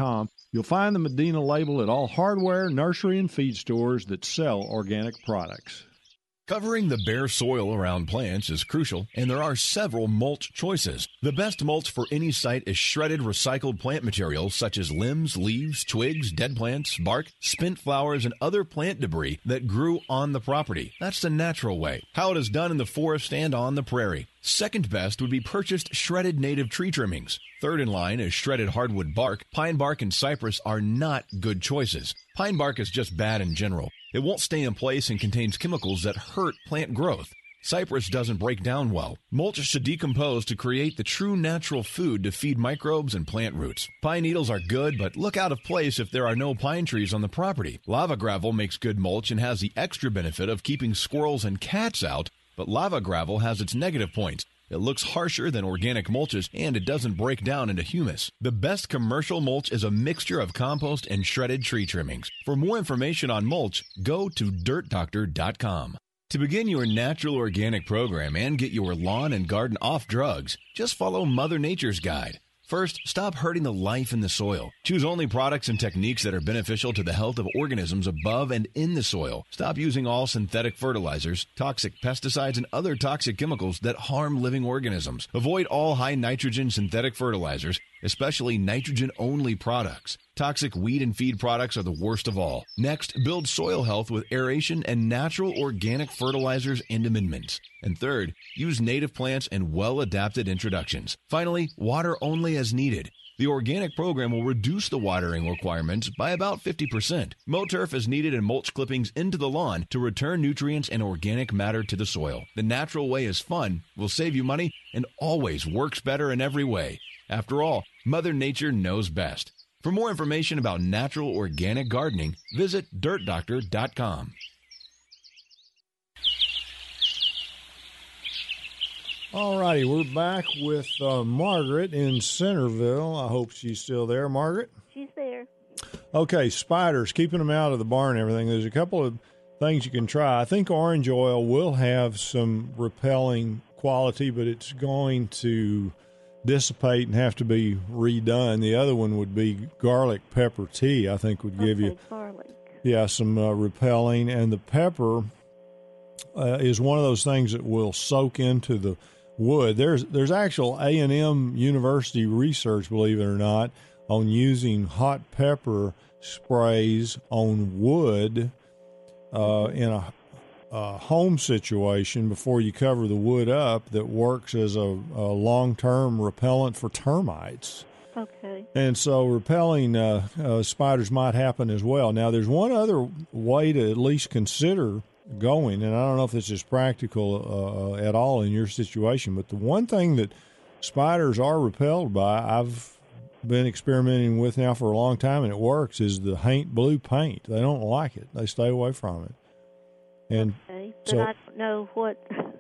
You'll find the Medina label at all hardware, nursery, and feed stores that sell organic products. Covering the bare soil around plants is crucial, and there are several mulch choices. The best mulch for any site is shredded recycled plant materials such as limbs, leaves, twigs, dead plants, bark, spent flowers, and other plant debris that grew on the property. That's the natural way, how it is done in the forest and on the prairie. Second best would be purchased shredded native tree trimmings. Third in line is shredded hardwood bark. Pine bark and cypress are not good choices. Pine bark is just bad in general. It won't stay in place and contains chemicals that hurt plant growth. Cypress doesn't break down well. Mulch should decompose to create the true natural food to feed microbes and plant roots. Pine needles are good, but look out of place if there are no pine trees on the property. Lava gravel makes good mulch and has the extra benefit of keeping squirrels and cats out, but lava gravel has its negative points. It looks harsher than organic mulches, and it doesn't break down into humus. The best commercial mulch is a mixture of compost and shredded tree trimmings. For more information on mulch, go to dirt doctor dot com. To begin your natural organic program and get your lawn and garden off drugs, just follow Mother Nature's guide. First, stop hurting the life in the soil. Choose only products and techniques that are beneficial to the health of organisms above and in the soil. Stop using all synthetic fertilizers, toxic pesticides, and other toxic chemicals that harm living organisms. Avoid all high nitrogen synthetic fertilizers, especially nitrogen-only products. Toxic weed and feed products are the worst of all. Next, build soil health with aeration and natural organic fertilizers and amendments. And third, use native plants and well-adapted introductions. Finally, water only as needed. The organic program will reduce the watering requirements by about fifty percent. Mow turf is needed and mulch clippings into the lawn to return nutrients and organic matter to the soil. The natural way is fun, will save you money, and always works better in every way. After all, Mother Nature knows best. For more information about natural organic gardening, visit dirt doctor dot com. All righty, we're back with uh, Margaret in Centerville. I hope she's still there. Margaret? She's there. Okay, spiders, keeping them out of the barn and everything. There's a couple of things you can try. I think orange oil will have some repelling quality, but it's going to dissipate and have to be redone. The other one would be garlic pepper tea, I think would give okay, you garlic. Yeah, some uh, repelling. And the pepper uh, is one of those things that will soak into the wood. There's there's actual A and M University research, believe it or not, on using hot pepper sprays on wood uh, in a Uh, home situation before you cover the wood up that works as a, a long-term repellent for termites. Okay. And so repelling uh, uh, spiders might happen as well. Now, there's one other way to at least consider going, and I don't know if this is practical uh, at all in your situation, but the one thing that spiders are repelled by, I've been experimenting with now for a long time, and it works, is the Haint Blue paint. They don't like it. They stay away from it. And okay, but so, I don't know what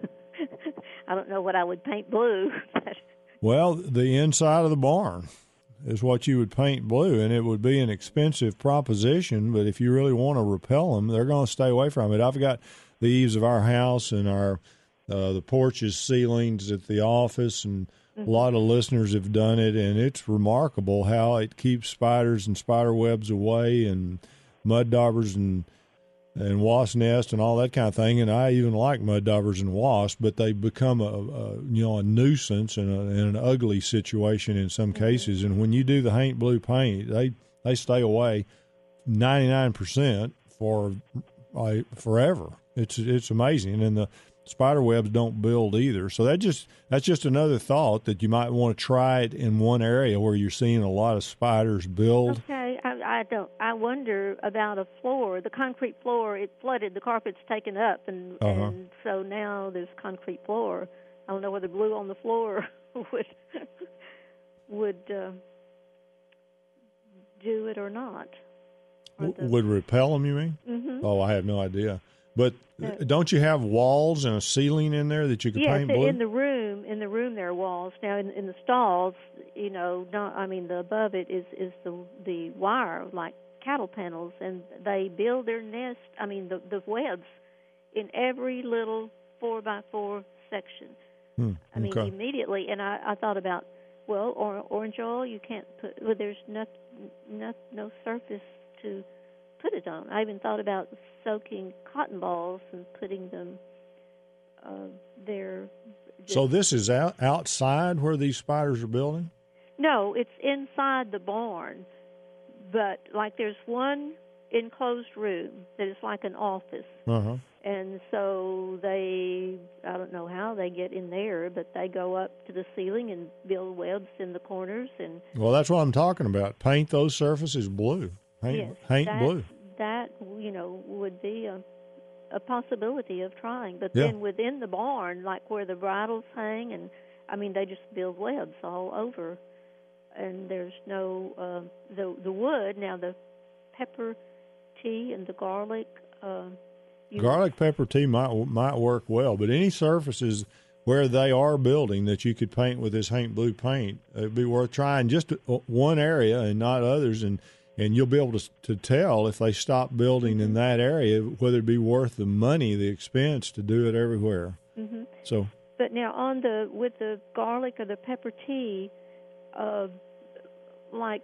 I don't know what I would paint blue. Well, the inside of the barn is what you would paint blue, and it would be an expensive proposition, but if you really want to repel them, they're going to stay away from it. I've got the eaves of our house and our uh, the porches ceilings at the office, and mm-hmm. a lot of listeners have done it, and it's remarkable how it keeps spiders and spider webs away and mud daubers and and wasp nest and all that kind of thing. And I even like mud daubers and wasps, but they become a, a you know a nuisance and, a, and an ugly situation in some mm-hmm. cases. And when you do the Haint Blue paint, they they stay away ninety-nine percent for uh, forever. It's it's amazing, and the spider webs don't build either. So that just that's just another thought that you might want to try it in one area where you're seeing a lot of spiders build. Okay, I, I don't. I wonder about a floor, the concrete floor. It flooded. The carpet's taken up, and uh-huh. and so now there's concrete floor. I don't know whether glue on the floor would would uh, do it or not. Or w- would repel them, you mean? Mm-hmm. Oh, I have no idea. But no. Don't you have walls and a ceiling in there that you could yes, paint blue? in the room. In the room, there are walls. Now, in, in the stalls, you know, not, I mean, the above it is is the the wire, like cattle panels, and they build their nest. I mean, the the webs in every little four by four section. Hmm, I mean, okay. immediately, and I, I thought about, well, or, orange oil, you can't put. Well, there's not no, no surface to put it on. I even thought about soaking cotton balls and putting them uh, there. So this is out, outside where these spiders are building? No, it's inside the barn. But, like, there's one enclosed room that is like an office. Uh-huh. And so they, I don't know how they get in there, but they go up to the ceiling and build webs in the corners. And well, that's what I'm talking about. Paint those surfaces blue. Paint, yes, paint that, blue. That, you know, would be a, a possibility of trying. But Yeah. then within the barn, like where the bridles hang, and, I mean, they just build webs all over. And there's no, uh, the, the wood, now the pepper tea and the garlic, uh, You Garlic pepper tea might might work well, but any surfaces where they are building that you could paint with this Haint Blue paint, it'd be worth trying just one area and not others, and, and you'll be able to to tell if they stop building in that area whether it'd be worth the money, the expense to do it everywhere. Mm-hmm. So, but now on the with the garlic or the pepper tea, uh, like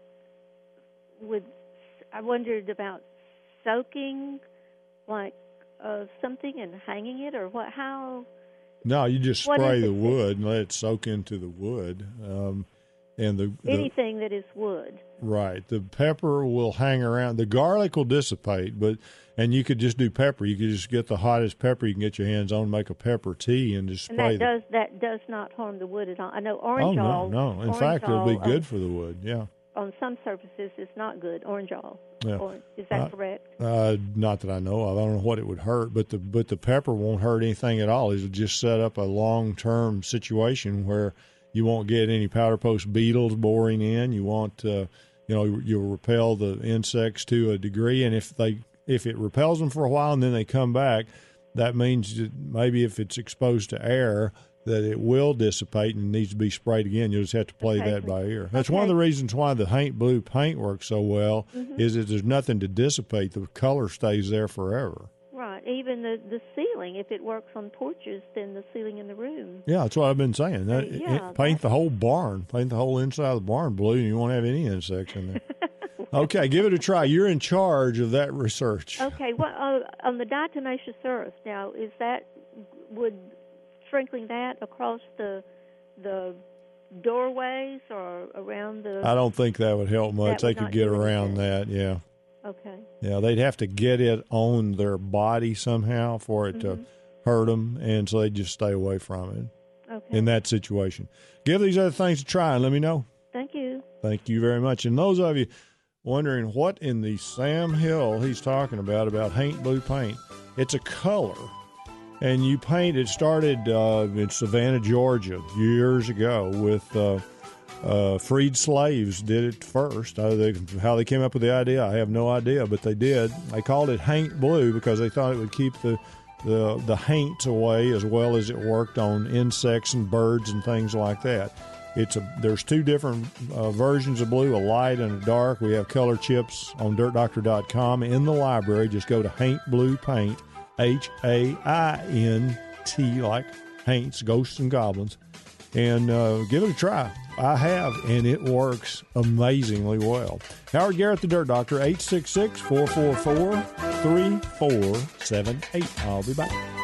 with, I wondered about soaking. Like uh, something and hanging it, or what? How? no, you just What spray is the it? wood and let it soak into the wood, um, and the, the Anything that is wood. right. The pepper will hang around. The garlic will dissipate, but and you could just do pepper. You could just get the hottest pepper you can get your hands on, make a pepper tea, and just And spray. that does that does not harm the wood at all. I know the, orange oh all. no, no. In orange fact, it'll be all, good uh, for the wood. Yeah. On some surfaces, it's not good. Orange all. Yeah. Or, is that Uh, correct? Uh, not that I know of. I don't know what it would hurt, but the but the pepper won't hurt anything at all. It'll just set up a long term situation where you won't get any powder post beetles boring in. You won't, uh, you know, you'll repel the insects to a degree, and if they if it repels them for a while and then they come back, that means that maybe if it's exposed to air, that it will dissipate and needs to be sprayed again. You'll just have to play Okay. that by ear. That's Okay. one of the reasons why the Haint Blue paint works so well, Mhm. is that there's nothing to dissipate. The color stays there forever. Right. Even the the ceiling, if it works on porches, then the ceiling in the room. Yeah, that's what I've been saying. That, Uh, yeah, it- paint the whole barn. Paint the whole inside of the barn blue, and you won't have any insects in there. Okay, give it a try. You're in charge of that research. Okay. Well, uh, on the diatomaceous earth, now is that would sprinkling that across the the doorways or around the? I don't think that would help much. That They would could not get do around that, yeah. Okay. Yeah, they'd have to get it on their body somehow for it to Mhm. hurt them, and so they'd just stay away from it Okay. in that situation. Give these other things a try and let me know. Thank you. Thank you very much. And those of you wondering what in the Sam Hill he's talking about, about Haint Blue paint, it's a color. And you paint, it started uh, in Savannah, Georgia, years ago with uh, uh, freed slaves did it first. How they, how they came up with the idea, I have no idea, but they did. They called it Haint Blue because they thought it would keep the, the, the haints away as well as it worked on insects and birds and things like that. It's a, there's two different uh, versions of blue, a light and a dark. We have color chips on dirt doctor dot com in the library. Just go to Haint Blue Paint, H A I N T, like Haints, Ghosts, and Goblins, and uh, give it a try. I have, and it works amazingly well. Howard Garrett, the Dirt Doctor, eight six six, four four four, three four seven eight. I'll be back.